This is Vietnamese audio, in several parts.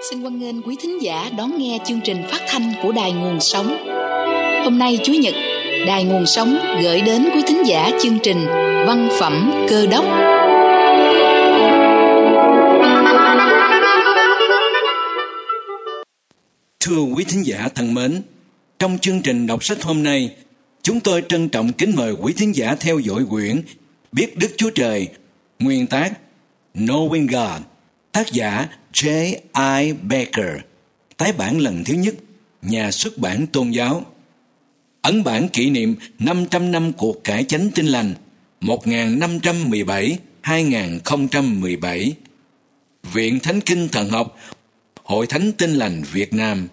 Xin hoan nghênh quý thính giả đón nghe chương trình phát thanh của Đài Nguồn Sống. Hôm nay Chủ nhật, Đài Nguồn Sống gửi đến quý thính giả chương trình Văn phẩm Cơ đốc. Thưa quý thính giả thân mến, trong chương trình đọc sách hôm nay, chúng tôi trân trọng kính mời quý thính giả theo dõi quyển Biết Đức Chúa Trời, nguyên tác Knowing God, tác giả J.I. Baker, tái bản lần thứ nhất, nhà xuất bản Tôn giáo. Ấn bản kỷ niệm 500 năm cuộc cải chánh Tin lành 1517-2017. Viện Thánh Kinh Thần học, Hội Thánh Tin lành Việt Nam.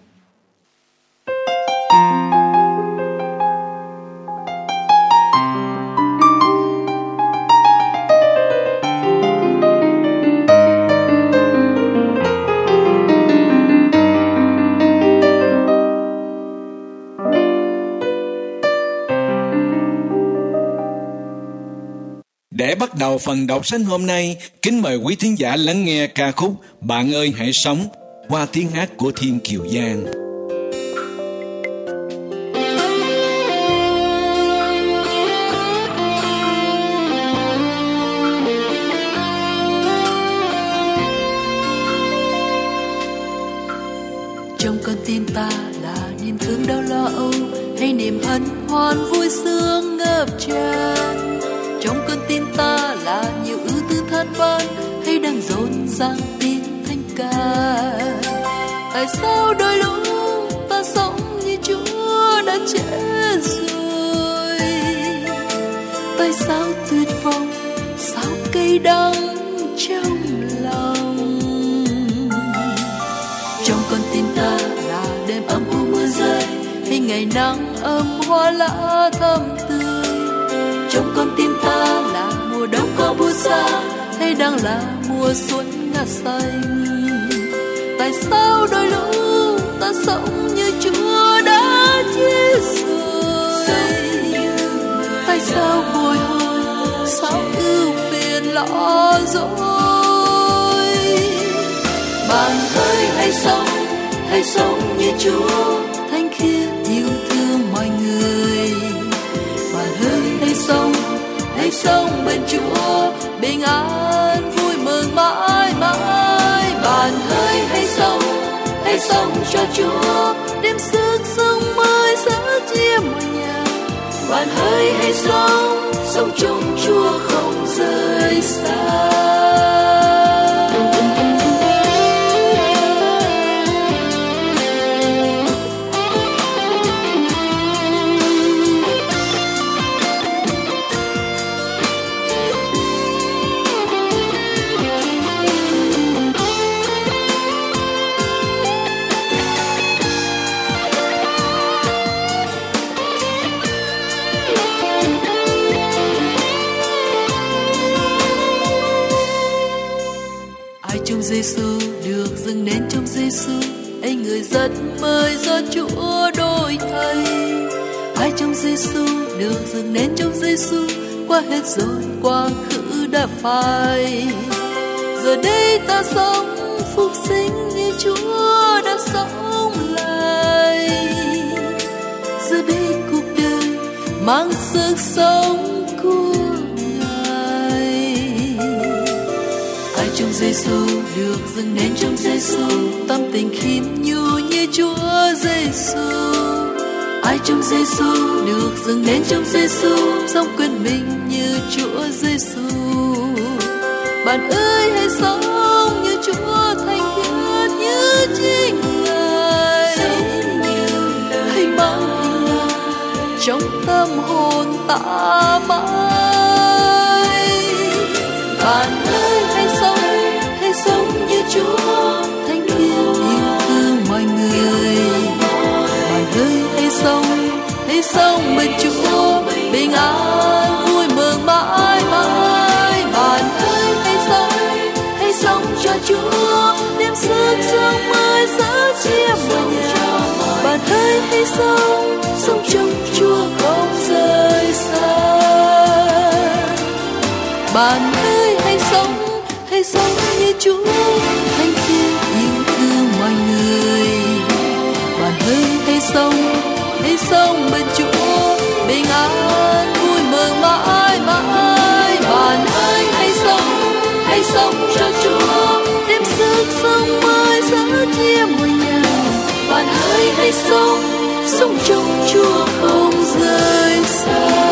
Để bắt đầu phần đọc sách hôm nay, kính mời quý thính giả lắng nghe ca khúc Bạn ơi hãy sống qua tiếng hát của Thiên Kiều Giang. Trong con tim ta là niềm thương đau lo âu, hay niềm hân hoan vui sướng ngập tràn. Trong con tim ta là nhiều ưu tư than van, hay đang rộn ràng tiếng thanh ca. Tại sao đôi lúc ta sống như Chúa đã chết rồi? Tại sao tuyệt vọng, sao cay đắng trong lòng? Trong con tim ta là đêm âm u mưa rơi, hay ngày nắng ấm hoa lá thơm tươi. Trong con tim ta là mùa đông có buốt xa, hay đang là mùa xuân ngát xanh? Tại sao đôi lúc ta sống như Chúa đã chết rồi? Tại sao bồi hồi, sao ưu phiền lo dối? Bạn ơi hãy sống như Chúa, thánh khiết yêu thương mọi người. Bạn ơi hãy sống bên Chúa, bình an vui mừng mãi mãi. Bạn ơi hãy sống cho Chúa, đem sức sống mới sẽ chia mọi nhà. Bạn ơi hãy sống chung Chúa không rời xa. Giêsu được dâng đến trong Giêsu, ấy người rất mới do Chúa đổi thay. Ai trong Giêsu được dâng đến trong Giêsu, qua hết rồi quá khứ đã phai. Giờ đây ta sống phục sinh như Chúa đã sống lại. Giờ đây cuộc đời mang sức sống của trong Giêsu được dâng đến trong Giêsu, tâm tình khiêm nhu như Chúa Giêsu. Ai trong Giêsu được dâng đến trong Giêsu, sống quên mình như Chúa Giêsu. Bạn ơi hãy sống như Chúa, thanh khiết như chính Ngài. Hãy mang hình Ngài trong tâm hồn ta mãi. Bạn ơi hãy sống như Chúa, thánh khiết yêu thương mọi người. Bạn ơi hãy sống bên Chúa, bình an vui mừng mãi mãi. Bạn ơi hãy sống cho Chúa, đem sức sống mới sẽ chia mọi nhà. Bạn ơi hãy sống trong Chúa không rời xa. Bạn ơi hãy sống như Chúa, thánh khiết yêu thương mọi ơi hãy sống bên Chúa, bình an vui mừng mãi mãi. Bạn ơi hãy sống cho Chúa, đem sức sống mới dỡ chia mùa nhà. Bạn ơi hãy sống trong Chúa không rời xa.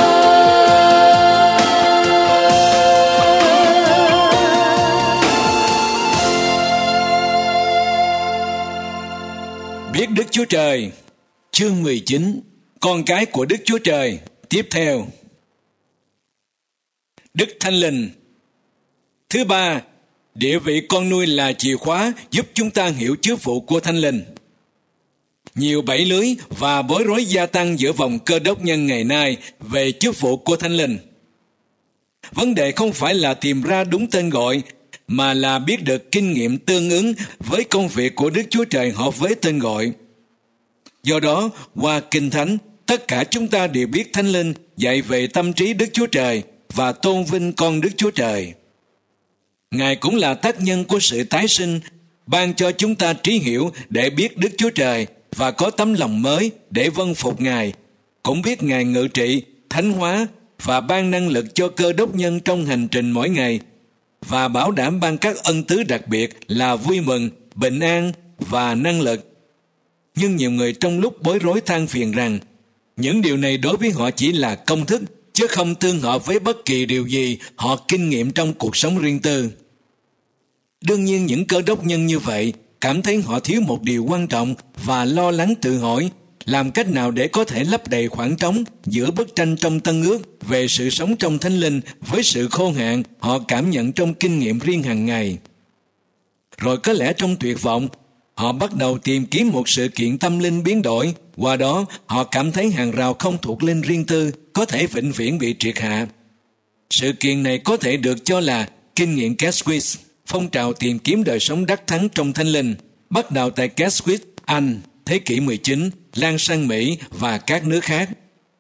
Biết Đức Chúa Trời. Chương 19. Con cái của Đức Chúa Trời. Tiếp theo, Đức Thánh Linh. Thứ ba, địa vị con nuôi là chìa khóa giúp chúng ta hiểu chức vụ của Thánh Linh. Nhiều bẫy lưới và bối rối gia tăng giữa vòng Cơ Đốc nhân ngày nay về chức vụ của Thánh Linh. Vấn đề không phải là tìm ra đúng tên gọi, mà là biết được kinh nghiệm tương ứng với công việc của Đức Chúa Trời hợp với tên gọi. Do đó, qua Kinh Thánh, tất cả chúng ta đều biết Thánh Linh dạy về tâm trí Đức Chúa Trời và tôn vinh con Đức Chúa Trời. Ngài cũng là tác nhân của sự tái sinh, ban cho chúng ta trí hiểu để biết Đức Chúa Trời và có tấm lòng mới để vâng phục Ngài. Cũng biết Ngài ngự trị, thánh hóa và ban năng lực cho Cơ Đốc nhân trong hành trình mỗi ngày, và bảo đảm ban các ân tứ đặc biệt là vui mừng, bình an và năng lực. Nhưng nhiều người trong lúc bối rối than phiền rằng những điều này đối với họ chỉ là công thức, chứ không tương hợp với bất kỳ điều gì họ kinh nghiệm trong cuộc sống riêng tư. Đương nhiên những Cơ Đốc nhân như vậy cảm thấy họ thiếu một điều quan trọng và lo lắng tự hỏi làm cách nào để có thể lấp đầy khoảng trống giữa bức tranh trong Tân Ước về sự sống trong Thánh Linh với sự khô hạn họ cảm nhận trong kinh nghiệm riêng hàng ngày. Rồi có lẽ trong tuyệt vọng, họ bắt đầu tìm kiếm một sự kiện tâm linh biến đổi, qua đó họ cảm thấy hàng rào không thuộc linh riêng tư có thể vĩnh viễn bị triệt hạ. Sự kiện này có thể được cho là kinh nghiệm Keswick, phong trào tìm kiếm đời sống đắc thắng trong Thánh Linh, bắt đầu tại Keswick, Anh, thế kỷ 19, lan sang Mỹ và các nước khác.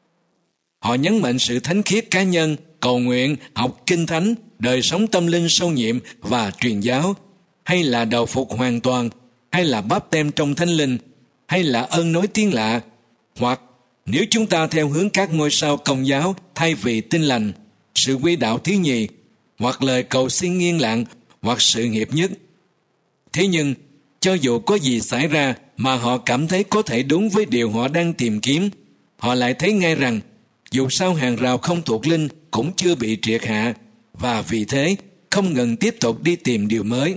Họ nhấn mạnh sự thánh khiết cá nhân, cầu nguyện, học kinh thánh, đời sống tâm linh sâu nhiệm và truyền giáo, hay là đầu phục hoàn toàn, hay là báp têm trong Thánh Linh, hay là ơn nói tiếng lạ, hoặc nếu chúng ta theo hướng các ngôi sao Công giáo thay vì Tin lành, sự quy đạo thứ nhì, hoặc lời cầu xin yên lặng, hoặc sự hiệp nhất. Thế nhưng, cho dù có gì xảy ra mà họ cảm thấy có thể đúng với điều họ đang tìm kiếm, họ lại thấy ngay rằng dù sao hàng rào không thuộc linh cũng chưa bị triệt hạ, và vì thế không ngừng tiếp tục đi tìm điều mới.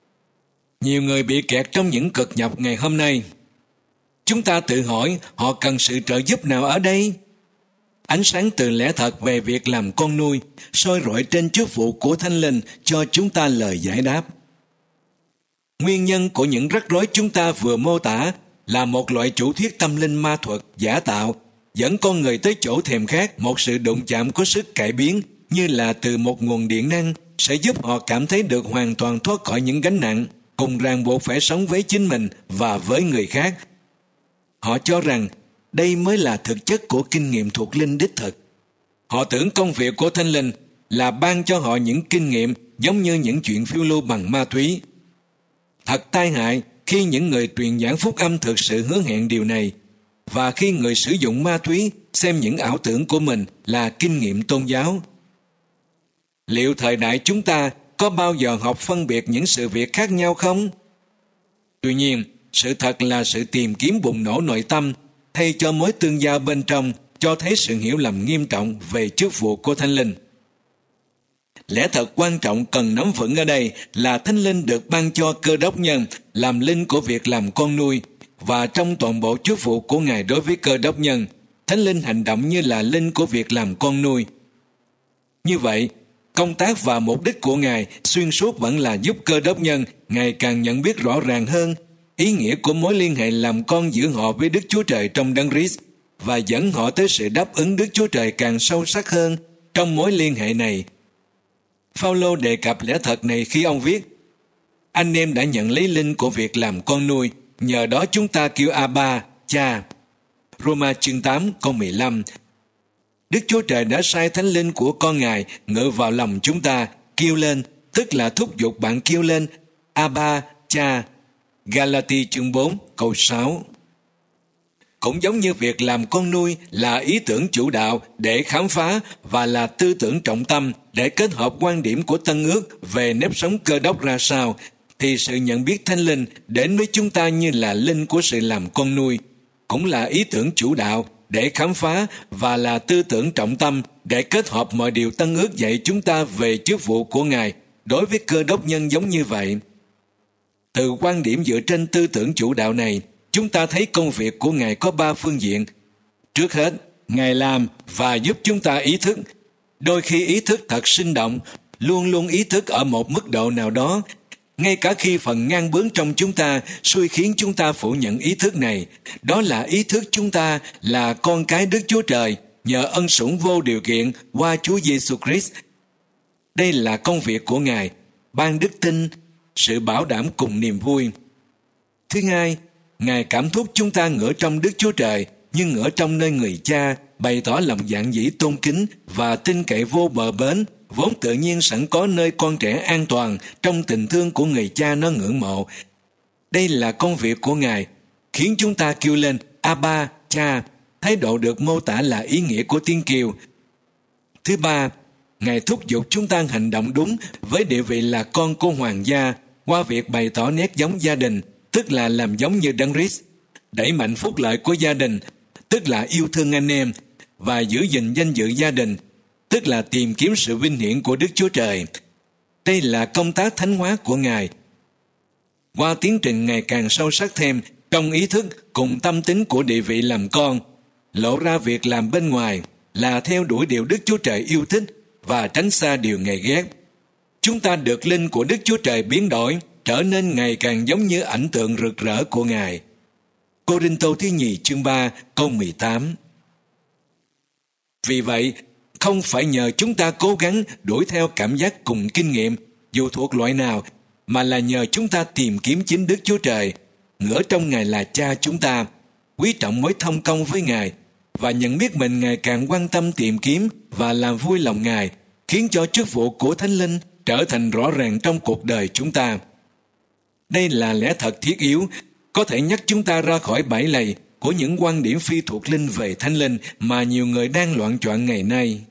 Nhiều người bị kẹt trong những cực nhọc ngày hôm nay. Chúng ta tự hỏi họ cần sự trợ giúp nào ở đây? Ánh sáng từ lẽ thật về việc làm con nuôi soi rọi trên chức vụ của Thánh Linh cho chúng ta lời giải đáp. Nguyên nhân của những rắc rối chúng ta vừa mô tả là một loại chủ thuyết tâm linh ma thuật giả tạo dẫn con người tới chỗ thèm khát một sự đụng chạm có sức cải biến, như là từ một nguồn điện năng sẽ giúp họ cảm thấy được hoàn toàn thoát khỏi những gánh nặng, cùng ràng buộc phải sống với chính mình và với người khác. Họ cho rằng đây mới là thực chất của kinh nghiệm thuộc linh đích thực. Họ tưởng công việc của Thánh Linh là ban cho họ những kinh nghiệm giống như những chuyện phiêu lưu bằng ma túy. Thật tai hại khi những người truyền giảng phúc âm thực sự hứa hẹn điều này, và khi người sử dụng ma túy xem những ảo tưởng của mình là kinh nghiệm tôn giáo. Liệu thời đại chúng ta có bao giờ học phân biệt những sự việc khác nhau không? Tuy nhiên, sự thật là sự tìm kiếm bùng nổ nội tâm thay cho mối tương giao bên trong cho thấy sự hiểu lầm nghiêm trọng về chức vụ của Thánh Linh. Lẽ thật quan trọng cần nắm vững ở đây là Thánh Linh được ban cho Cơ Đốc nhân làm linh của việc làm con nuôi, và trong toàn bộ chức vụ của Ngài đối với Cơ Đốc nhân, Thánh Linh hành động như là linh của việc làm con nuôi. Như vậy, công tác và mục đích của Ngài xuyên suốt vẫn là giúp Cơ Đốc nhân ngày càng nhận biết rõ ràng hơn ý nghĩa của mối liên hệ làm con giữa họ với Đức Chúa Trời trong Đấng Christ, và dẫn họ tới sự đáp ứng Đức Chúa Trời càng sâu sắc hơn trong mối liên hệ này. Phao-lô đề cập lẽ thật này khi ông viết: anh em đã nhận lấy linh của việc làm con nuôi, nhờ đó chúng ta kêu Abba, Cha. Roma chương 8 câu 15. Đức Chúa Trời đã sai Thánh Linh của con Ngài ngự vào lòng chúng ta, kêu lên, tức là thúc giục bạn kêu lên Abba, Cha. Galati chương 4 câu 6. cũng giống như việc làm con nuôi là ý tưởng chủ đạo để khám phá và là tư tưởng trọng tâm để kết hợp quan điểm của Tân Ước về nếp sống Cơ Đốc ra sao, thì sự nhận biết Thánh Linh đến với chúng ta như là linh của sự làm con nuôi, cũng là ý tưởng chủ đạo để khám phá và là tư tưởng trọng tâm để kết hợp mọi điều Tân Ước dạy chúng ta về chức vụ của Ngài đối với Cơ Đốc nhân giống như vậy. Từ quan điểm dựa trên tư tưởng chủ đạo này, chúng ta thấy công việc của Ngài có 3 phương diện. Trước hết, Ngài làm và giúp chúng ta ý thức. Đôi khi ý thức thật sinh động, luôn luôn ý thức ở một mức độ nào đó, ngay cả khi phần ngang bướng trong chúng ta xui khiến chúng ta phủ nhận ý thức này. Đó là ý thức chúng ta là con cái Đức Chúa Trời nhờ ân sủng vô điều kiện qua Chúa Giêsu Christ. Đây là công việc của Ngài, ban đức tin, sự bảo đảm cùng niềm vui. Thứ hai, Ngài cảm thúc chúng ta ngửa trong Đức Chúa Trời, nhưng ngửa trong nơi người Cha, bày tỏ lòng dạn dĩ tôn kính và tin cậy vô bờ bến, vốn tự nhiên sẵn có nơi con trẻ an toàn trong tình thương của người Cha nó ngưỡng mộ. Đây là công việc của Ngài, khiến chúng ta kêu lên Abba, Cha, thái độ được mô tả là ý nghĩa của tiếng kêu. Thứ ba, Ngài thúc giục chúng ta hành động đúng với địa vị là con của hoàng gia qua việc bày tỏ nét giống gia đình, tức là làm giống như Đấng Christ, đẩy mạnh phúc lợi của gia đình, tức là yêu thương anh em, và giữ gìn danh dự gia đình, tức là tìm kiếm sự vinh hiển của Đức Chúa Trời. Đây là công tác thánh hóa của Ngài. Qua tiến trình ngày càng sâu sắc thêm trong ý thức cùng tâm tính của địa vị làm con, lộ ra việc làm bên ngoài là theo đuổi điều Đức Chúa Trời yêu thích và tránh xa điều Ngài ghét. Chúng ta được linh của Đức Chúa Trời biến đổi, trở nên ngày càng giống như ảnh tượng rực rỡ của Ngài. Cô-rinh-tô thứ nhì chương 3 câu 18. Vì vậy, không phải nhờ chúng ta cố gắng đuổi theo cảm giác cùng kinh nghiệm, dù thuộc loại nào, mà là nhờ chúng ta tìm kiếm chính Đức Chúa Trời, ngửa trong Ngài là Cha chúng ta, quý trọng mối thông công với Ngài, và nhận biết mình ngày càng quan tâm tìm kiếm và làm vui lòng Ngài, khiến cho chức vụ của Thánh Linh trở thành rõ ràng trong cuộc đời chúng ta. Đây là lẽ thật thiết yếu, có thể nhắc chúng ta ra khỏi bẫy lầy của những quan điểm phi thuộc linh về Thánh Linh mà nhiều người đang loạn choạng ngày nay.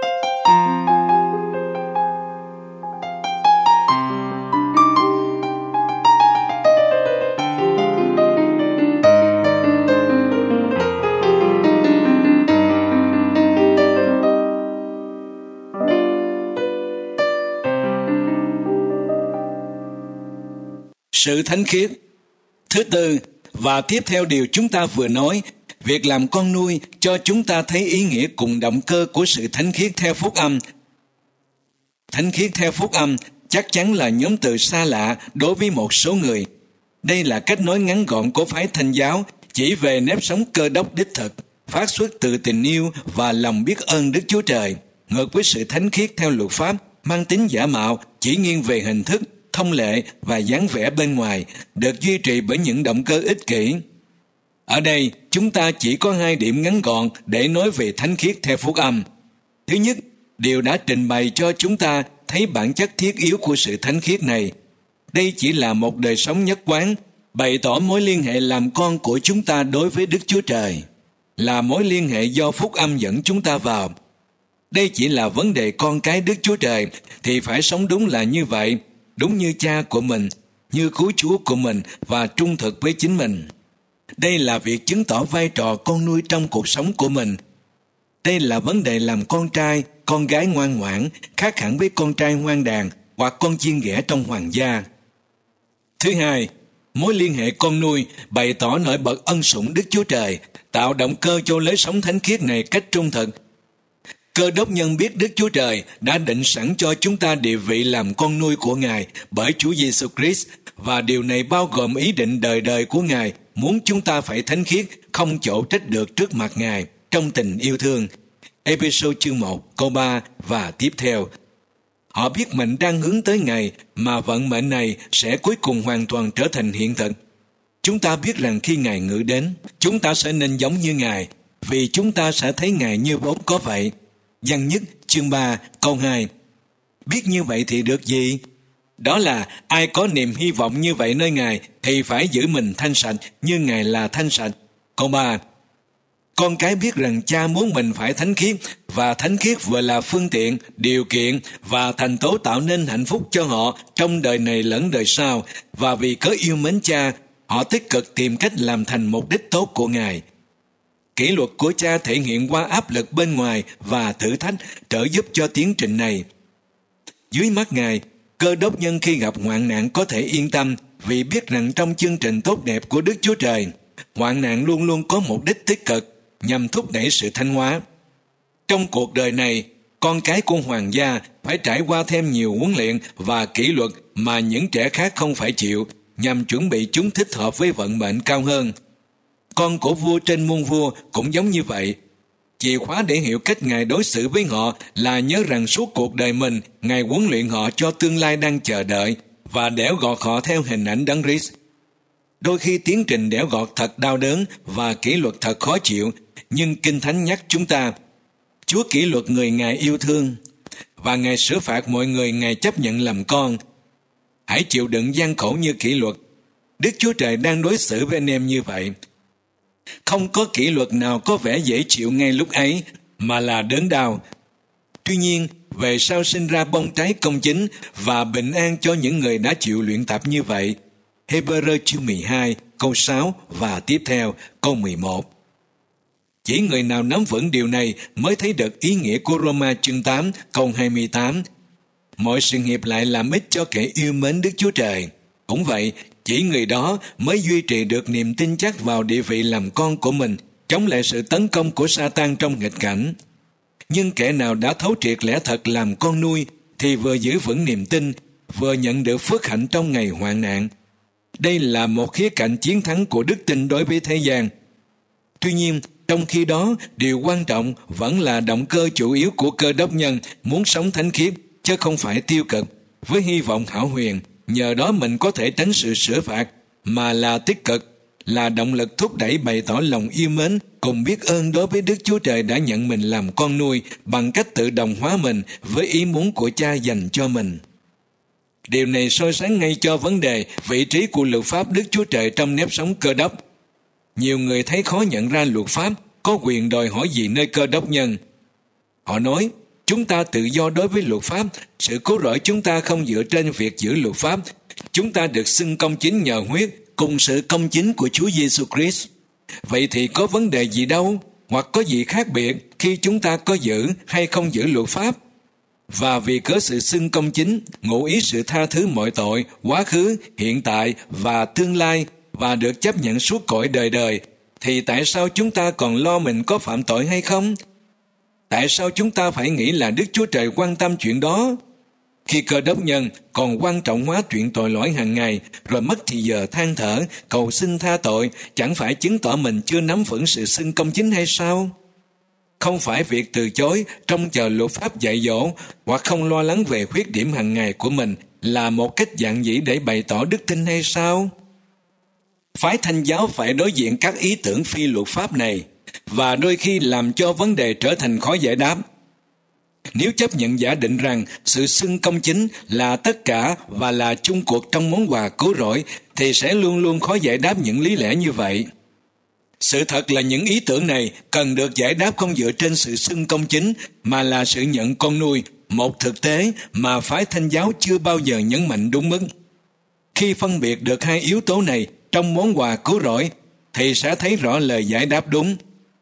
Sự thánh khiết. Thứ tư, và tiếp theo điều chúng ta vừa nói, việc làm con nuôi cho chúng ta thấy ý nghĩa cùng động cơ của sự thánh khiết theo phúc âm. Thánh khiết theo phúc âm chắc chắn là nhóm từ xa lạ đối với một số người. Đây là cách nói ngắn gọn của phái Thanh giáo chỉ về nếp sống Cơ Đốc đích thực, phát xuất từ tình yêu và lòng biết ơn Đức Chúa Trời, ngược với sự thánh khiết theo luật pháp mang tính giả mạo, chỉ nghiêng về hình thức, thông lệ và dáng vẻ bên ngoài, được duy trì bởi những động cơ ích kỷ. Ở đây, chúng ta chỉ có 2 điểm ngắn gọn để nói về thánh khiết theo phúc âm. Thứ nhất, điều đã trình bày cho chúng ta thấy bản chất thiết yếu của sự thánh khiết này. Đây chỉ là một đời sống nhất quán, bày tỏ mối liên hệ làm con của chúng ta đối với Đức Chúa Trời, là mối liên hệ do phúc âm dẫn chúng ta vào. Đây chỉ là vấn đề con cái Đức Chúa Trời thì phải sống đúng là như vậy, đúng như Cha của mình, như Cứu Chúa của mình và trung thực với chính mình. Đây là việc chứng tỏ vai trò con nuôi trong cuộc sống của mình. Đây là vấn đề làm con trai, con gái ngoan ngoãn, khác hẳn với con trai hoang đàn hoặc con chiên ghẻ trong hoàng gia. Thứ hai, mối liên hệ con nuôi bày tỏ nổi bật ân sủng Đức Chúa Trời, tạo động cơ cho lối sống thánh khiết này cách trung thực. Cơ đốc nhân biết Đức Chúa Trời đã định sẵn cho chúng ta địa vị làm con nuôi của Ngài bởi Chúa Giêsu Christ, và điều này bao gồm ý định đời đời của Ngài muốn chúng ta phải thánh khiết, không chỗ trách được trước mặt Ngài trong tình yêu thương. Ê-phê-sô chương 1 câu 3 và tiếp theo. Họ biết mình đang hướng tới Ngài mà vận mệnh này sẽ cuối cùng hoàn toàn trở thành hiện thực. Chúng ta biết rằng khi Ngài ngự đến, chúng ta sẽ nên giống như Ngài, vì chúng ta sẽ thấy Ngài như vốn có vậy. Giăng nhất chương 3 câu 2. Biết như vậy thì được gì? Đó là ai có niềm hy vọng như vậy nơi Ngài thì phải giữ mình thanh sạch như Ngài là thanh sạch. Câu 3. Con cái biết rằng cha muốn mình phải thánh khiết, và thánh khiết vừa là phương tiện, điều kiện và thành tố tạo nên hạnh phúc cho họ trong đời này lẫn đời sau. Và vì cớ yêu mến cha, họ tích cực tìm cách làm thành mục đích tốt của Ngài. Kỷ luật của cha thể hiện qua áp lực bên ngoài và thử thách trợ giúp cho tiến trình này. Dưới mắt Ngài, Cơ Đốc nhân khi gặp hoạn nạn có thể yên tâm vì biết rằng trong chương trình tốt đẹp của Đức Chúa Trời, hoạn nạn luôn luôn có mục đích tích cực nhằm thúc đẩy sự thánh hóa. Trong cuộc đời này, con cái của hoàng gia phải trải qua thêm nhiều huấn luyện và kỷ luật mà những trẻ khác không phải chịu, nhằm chuẩn bị chúng thích hợp với vận mệnh cao hơn. Con của vua trên muôn vua cũng giống như vậy. Chìa khóa để hiểu cách Ngài đối xử với họ là nhớ rằng suốt cuộc đời mình, Ngài huấn luyện họ cho tương lai đang chờ đợi và đẽo gọt họ theo hình ảnh Đấng Christ. Đôi khi tiến trình đẽo gọt thật đau đớn và kỷ luật thật khó chịu, nhưng Kinh Thánh nhắc chúng ta, Chúa kỷ luật người Ngài yêu thương, và Ngài xử phạt mọi người Ngài chấp nhận làm con. Hãy chịu đựng gian khổ như kỷ luật. Đức Chúa Trời đang đối xử với anh em như vậy. Không có kỷ luật nào có vẻ dễ chịu ngay lúc ấy, mà là đớn đau. Tuy nhiên, về sau sinh ra bông trái công chính và bình an cho những người đã chịu luyện tập như vậy. Hebrew chương 12, câu 6 và tiếp theo, câu 11. Chỉ người nào nắm vững điều này mới thấy được ý nghĩa của Roma chương 8, câu 28. Mọi sự nghiệp lại làm ích cho kẻ yêu mến Đức Chúa Trời. Cũng vậy, chỉ người đó mới duy trì được niềm tin chắc vào địa vị làm con của mình, chống lại sự tấn công của Sa-tan trong nghịch cảnh. Nhưng kẻ nào đã thấu triệt lẽ thật làm con nuôi thì vừa giữ vững niềm tin, vừa nhận được phước hạnh trong ngày hoạn nạn. Đây là một khía cạnh chiến thắng của đức tin đối với thế gian. Tuy nhiên, trong khi đó, điều quan trọng vẫn là động cơ chủ yếu của Cơ Đốc nhân muốn sống thánh khiết, chứ không phải tiêu cực, với hy vọng hão huyền. Nhờ đó mình có thể tránh sự sửa phạt, mà là tích cực, là động lực thúc đẩy bày tỏ lòng yêu mến cùng biết ơn đối với Đức Chúa Trời đã nhận mình làm con nuôi bằng cách tự đồng hóa mình với ý muốn của Cha dành cho mình. Điều này soi sáng ngay cho vấn đề vị trí của luật pháp Đức Chúa Trời trong nếp sống Cơ Đốc. Nhiều người thấy khó nhận ra luật pháp có quyền đòi hỏi gì nơi Cơ Đốc nhân. Họ nói, chúng ta tự do đối với luật pháp, sự cứu rỗi chúng ta không dựa trên việc giữ luật pháp. Chúng ta được xưng công chính nhờ huyết, cùng sự công chính của Chúa Giêsu Christ. Vậy thì có vấn đề gì đâu, hoặc có gì khác biệt khi chúng ta có giữ hay không giữ luật pháp? Và vì cớ sự xưng công chính, ngụ ý sự tha thứ mọi tội, quá khứ, hiện tại và tương lai, và được chấp nhận suốt cõi đời đời, thì tại sao chúng ta còn lo mình có phạm tội hay không? Tại sao chúng ta phải nghĩ là Đức Chúa Trời quan tâm chuyện đó? Khi Cơ Đốc nhân còn quan trọng hóa chuyện tội lỗi hàng ngày, rồi mất thì giờ than thở, cầu xin tha tội, chẳng phải chứng tỏ mình chưa nắm vững sự xưng công chính hay sao? Không phải việc từ chối, trông chờ luật pháp dạy dỗ, hoặc không lo lắng về khuyết điểm hàng ngày của mình là một cách giản dị để bày tỏ đức tin hay sao? Phái Thanh giáo phải đối diện các ý tưởng phi luật pháp này, và đôi khi làm cho vấn đề trở thành khó giải đáp. Nếu chấp nhận giả định rằng sự xưng công chính là tất cả và là chung cuộc trong món quà cứu rỗi, thì sẽ luôn luôn khó giải đáp những lý lẽ như vậy. Sự thật là những ý tưởng này cần được giải đáp không dựa trên sự xưng công chính, mà là sự nhận con nuôi, một thực tế mà phái Thanh giáo chưa bao giờ nhấn mạnh đúng mức. Khi phân biệt được hai yếu tố này trong món quà cứu rỗi, thì sẽ thấy rõ lời giải đáp đúng.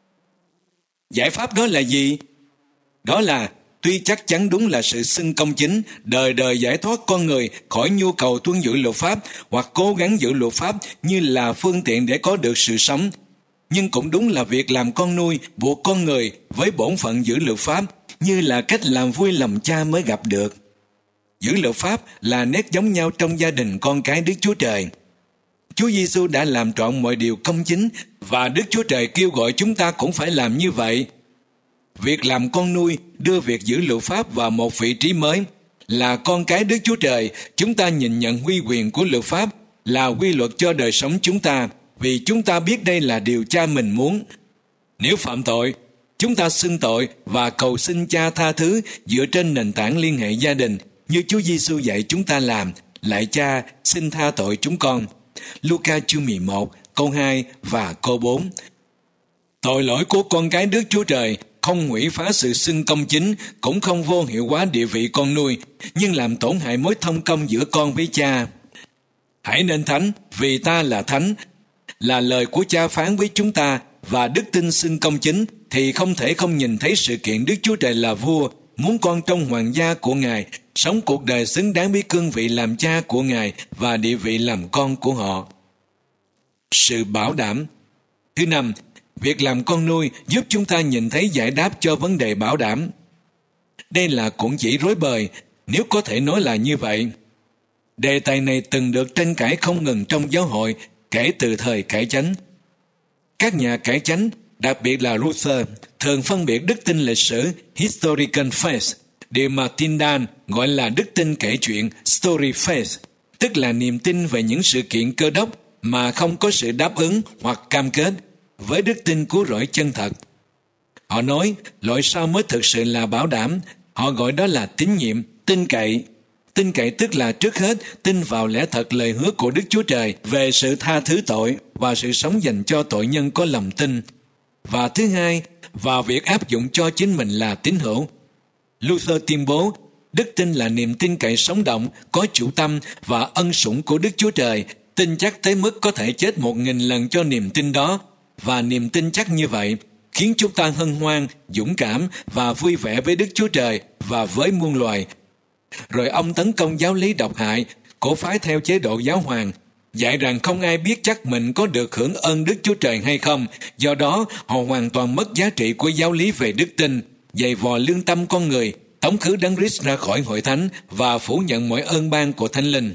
Giải pháp đó là gì? Đó là, tuy chắc chắn đúng là sự xưng công chính, đời đời giải thoát con người khỏi nhu cầu tuân giữ luật pháp hoặc cố gắng giữ luật pháp như là phương tiện để có được sự sống, nhưng cũng đúng là việc làm con nuôi buộc con người với bổn phận giữ luật pháp như là cách làm vui lòng Cha mới gặp được. Giữ luật pháp là nét giống nhau trong gia đình con cái Đức Chúa Trời. Chúa Giêsu đã làm trọn mọi điều công chính, và Đức Chúa Trời kêu gọi chúng ta cũng phải làm như vậy. Việc làm con nuôi đưa việc giữ luật pháp vào một vị trí mới. Là con cái Đức Chúa Trời, chúng ta nhìn nhận huy quyền của luật pháp là quy luật cho đời sống chúng ta, vì chúng ta biết đây là điều Cha mình muốn. Nếu phạm tội, chúng ta xưng tội và cầu xin Cha tha thứ dựa trên nền tảng liên hệ gia đình, như Chúa Giêsu dạy chúng ta làm. Lạy Cha, xin tha tội chúng con. Luca chương 11, câu 2 và câu 4. Tội lỗi của con cái Đức Chúa Trời không hủy phá sự xưng công chính, cũng không vô hiệu hóa địa vị con nuôi, nhưng làm tổn hại mối thông công giữa con với cha. Hãy nên thánh, vì ta là thánh, là lời của cha phán với chúng ta, và đức tin xưng công chính thì không thể không nhìn thấy sự kiện Đức Chúa Trời là vua, muốn con trong hoàng gia của Ngài sống cuộc đời xứng đáng với cương vị làm cha của Ngài và địa vị làm con của họ. Sự bảo đảm. Thứ năm, việc làm con nuôi giúp chúng ta nhìn thấy giải đáp cho vấn đề bảo đảm. Đây là cuộn chỉ rối bời, nếu có thể nói là như vậy. Đề tài này từng được tranh cãi không ngừng trong giáo hội kể từ thời cải chánh. Các nhà cải chánh, đặc biệt là Luther, thường phân biệt đức tin lịch sử historical faith, điều mà Tyndale gọi là đức tin kể chuyện story faith, tức là niềm tin về những sự kiện cơ đốc mà không có sự đáp ứng hoặc cam kết với đức tin cứu rỗi chân thật. Họ nói loại sau mới thực sự là bảo đảm. Họ gọi đó là tín nhiệm, tin cậy. Tin cậy tức là trước hết tin vào lẽ thật lời hứa của Đức Chúa Trời về sự tha thứ tội và sự sống dành cho tội nhân có lòng tin. Và thứ hai, vào việc áp dụng cho chính mình là tín hữu. Luther tuyên bố đức tin là niềm tin cậy sống động, có chủ tâm và ân sủng của Đức Chúa Trời, tin chắc tới mức có thể chết 1000 lần cho niềm tin đó. Và niềm tin chắc như vậy khiến chúng ta hân hoan, dũng cảm và vui vẻ với Đức Chúa Trời và với muôn loài. Rồi ông tấn công giáo lý độc hại, cổ phái theo chế độ giáo hoàng, dạy rằng không ai biết chắc mình có được hưởng ơn Đức Chúa Trời hay không. Do đó, họ hoàn toàn mất giá trị của giáo lý về đức tin, giày vò lương tâm con người, tống khứ Đấng Christ ra khỏi hội thánh và phủ nhận mọi ơn ban của Thánh Linh.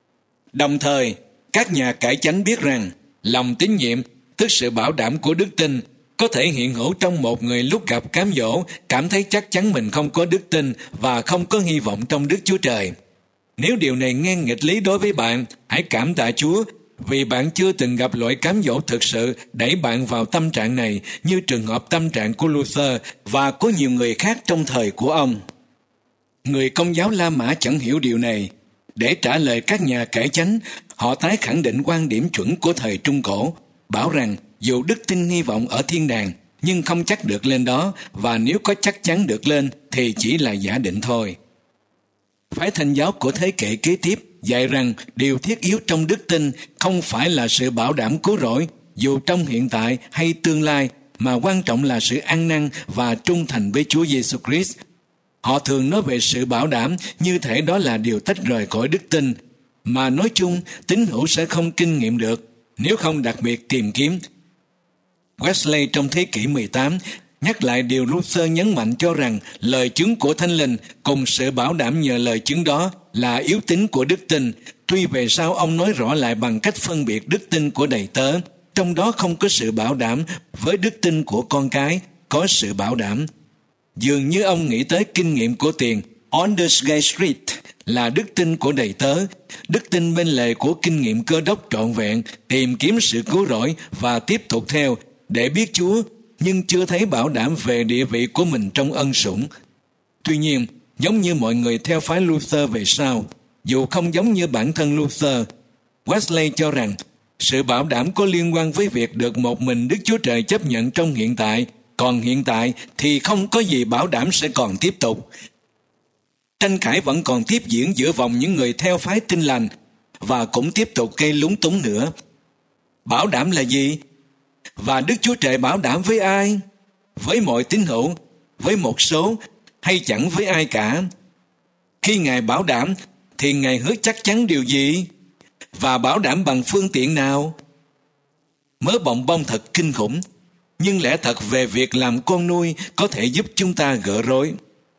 Đồng thời, các nhà cải chánh biết rằng lòng tín nhiệm, tức sự bảo đảm của đức tin, có thể hiện hữu trong một người lúc gặp cám dỗ, cảm thấy chắc chắn mình không có đức tin và không có hy vọng trong Đức Chúa Trời. Nếu điều này nghe nghịch lý đối với bạn, hãy cảm tạ Chúa vì bạn chưa từng gặp loại cám dỗ thực sự đẩy bạn vào tâm trạng này, như trường hợp tâm trạng của Luther và có nhiều người khác trong thời của ông. Người Công giáo La Mã chẳng hiểu điều này. Để trả lời các nhà cải chánh, họ tái khẳng định quan điểm chuẩn của thời Trung Cổ, bảo rằng dù đức tin hy vọng ở thiên đàng nhưng không chắc được lên đó, và nếu có chắc chắn được lên thì chỉ là giả định thôi. Phái Thanh giáo của thế kỷ kế tiếp dạy rằng điều thiết yếu trong đức tin không phải là sự bảo đảm cứu rỗi dù trong hiện tại hay tương lai, mà quan trọng là sự ăn năn và trung thành với Chúa Giêsu Christ. Họ thường nói về sự bảo đảm như thể đó là điều tách rời khỏi đức tin, mà nói chung tín hữu sẽ không kinh nghiệm được nếu không đặc biệt tìm kiếm. Wesley trong thế kỷ 18 nhắc lại điều Luther nhấn mạnh, cho rằng lời chứng của Thánh Linh cùng sự bảo đảm nhờ lời chứng đó là yếu tính của đức tin. Tuy về sau ông nói rõ lại bằng cách phân biệt đức tin của đầy tớ, trong đó không có sự bảo đảm, với đức tin của con cái có sự bảo đảm. Dường như ông nghĩ tới kinh nghiệm của tiền Aldersgate Street là đức tin của đầy tớ, đức tin bên lề của kinh nghiệm cơ đốc trọn vẹn, tìm kiếm sự cứu rỗi và tiếp tục theo để biết Chúa, nhưng chưa thấy bảo đảm về địa vị của mình trong ân sủng. Tuy nhiên, giống như mọi người theo phái Luther về sau, dù không giống như bản thân Luther, Wesley cho rằng sự bảo đảm có liên quan với việc được một mình Đức Chúa Trời chấp nhận trong hiện tại, còn hiện tại thì không có gì bảo đảm sẽ còn tiếp tục. Tranh cãi vẫn còn tiếp diễn giữa vòng những người theo phái Tin Lành và cũng tiếp tục gây lúng túng nữa. Bảo đảm là gì? Và Đức Chúa Trời bảo đảm với ai? Với mọi tín hữu, với một số, hay chẳng với ai cả? Khi Ngài bảo đảm thì Ngài hứa chắc chắn điều gì? Và bảo đảm bằng phương tiện nào? Mớ bòng bong thật kinh khủng, nhưng lẽ thật về việc làm con nuôi có thể giúp chúng ta gỡ rối.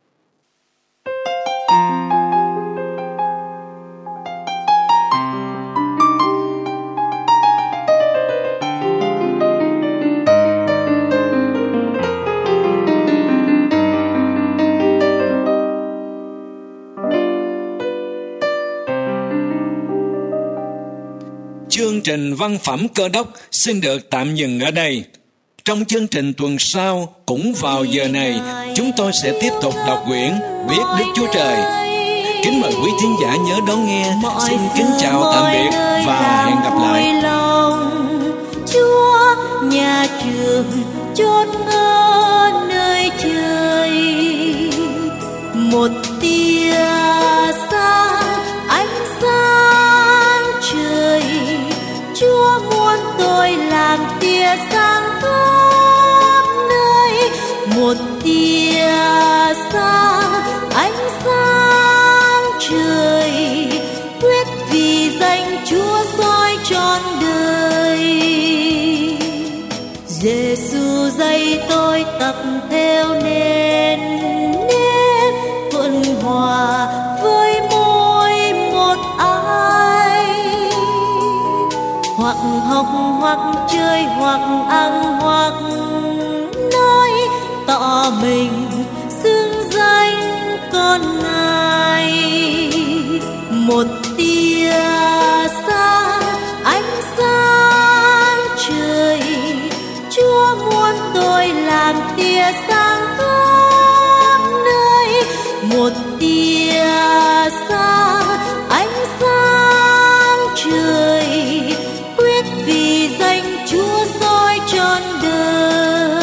Chương trình văn phẩm Cơ Đốc xin được tạm dừng ở đây. Trong chương trình tuần sau, cũng vào giờ này, chúng tôi sẽ tiếp tục đọc quyển Biết Đức Chúa Trời. Kính mời quý thính giả nhớ đón nghe. Xin kính chào tạm biệt và hẹn gặp lại. Chúa nhà trường chốn ở nơi trời. Một tia sáng, ánh sáng trời, Chúa muốn tôi làm tia sáng khắp nơi. Một tia sáng, ánh sáng trời, quyết vì danh Chúa soi trọn đời. Giêsu dạy tôi tập theo nền nếp thuận hòa với mỗi một ai, hoặc học hoặc chơi hoặc ăn hoặc nói, tỏ mình xưng danh con Ngài. Một tia sáng, ánh sáng trời, Chúa muốn tôi làm tia sáng khắp nơi. Một tia sáng, ánh sáng trời, quyết vì danh Chúa soi trọn đời.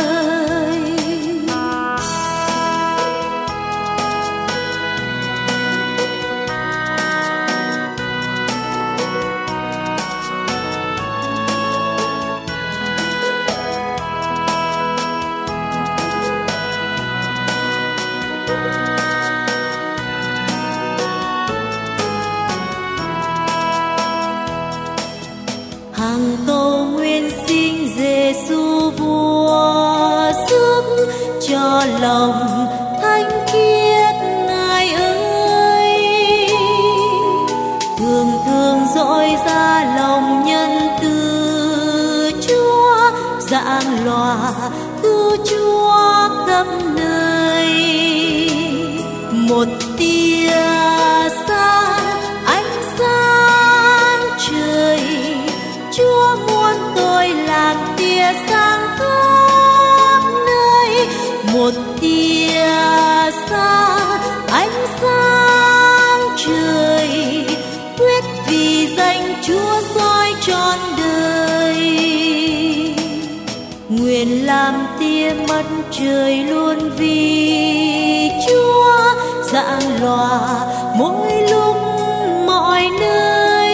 Hằng cầu nguyện xin Giêsu vua giúp cho lòng thánh khiết Ngài ơi. Thường thường dõi ra lòng nhân từ Chúa, giảng lòa cứu Chúa khắp nơi. Một tia sáng, ánh sáng trời, Chúa muốn tôi làm tia sáng khắp nơi. Một tia sáng, ánh sáng trời, quyết vì danh Chúa soi trọn đời. Nguyện làm tia mắt trời luôn vì Chúa, giảng lòa mỗi lúc mọi nơi.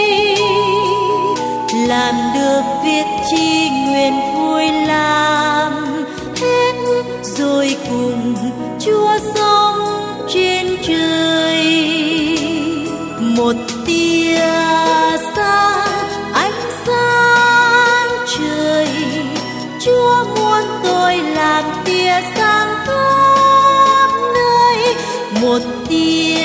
Làm được việc chi nguyện vui làm hết, rồi cùng Chúa sống trên trời. Một tia sáng, ánh sáng trời, Chúa muốn tôi làm tia sáng khắp nơi. Một tia